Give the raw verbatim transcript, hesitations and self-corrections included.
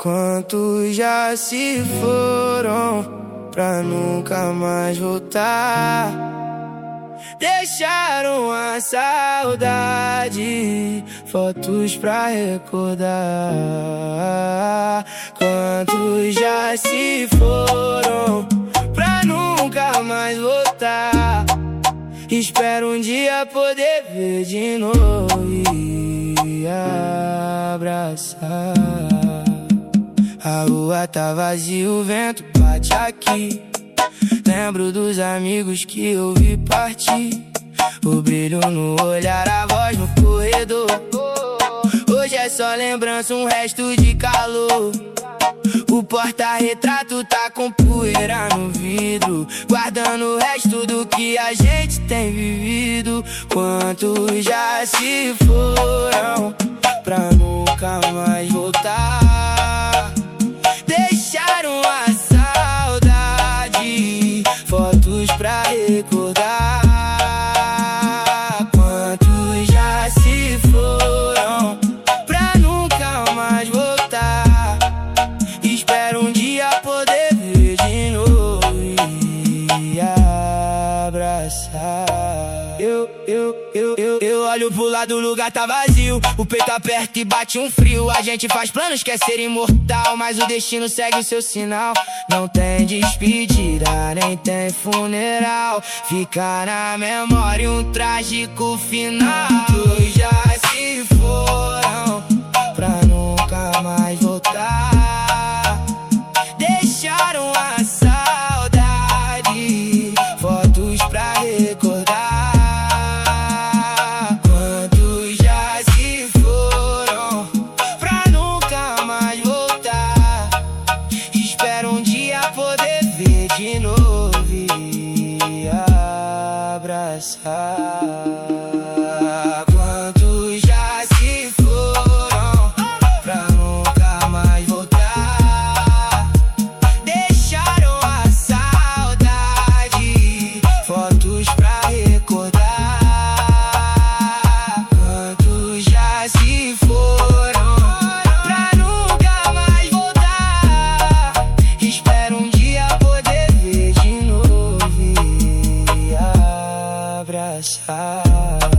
Quantos já se foram pra nunca mais voltar? Deixaram a saudade, fotos pra recordar. Quantos já se foram pra nunca mais voltar? Espero um dia poder ver de novo e abraçar. A rua tá vazia, o vento bate aqui. Lembro dos amigos que eu vi partir. O brilho no olhar, a voz no corredor. Hoje é só lembrança, um resto de calor. O porta-retrato tá com poeira no vidro, guardando o resto do que a gente tem vivido. Quantos já se foram pra nunca mais voltar? Deixaram a saudade, fotos pra recordar. Quantos já se foram pra nunca mais voltar? Espero um dia poder ver de novo e abraçar. Eu, eu, eu, eu, eu olho pro lado, o lugar tá vazio. O peito aperta e bate um frio. A gente faz planos, quer ser imortal, mas o destino segue o seu sinal. Não tem despedida, nem tem funeral. Fica na memória um trágico final. Todos já se foram pra nunca mais voltar. Deixaram a saudade, fotos pra recordar. Quantos já se foram pra nunca mais voltar? Espero um dia poder ver de novo e abraçar. Quantos já se foram pra nunca mais voltar? Deixaram a saudade, fotos pra recordar. Quantos já se foram pra nunca mais voltar? Espero um dia poder ver de novo e abraçar.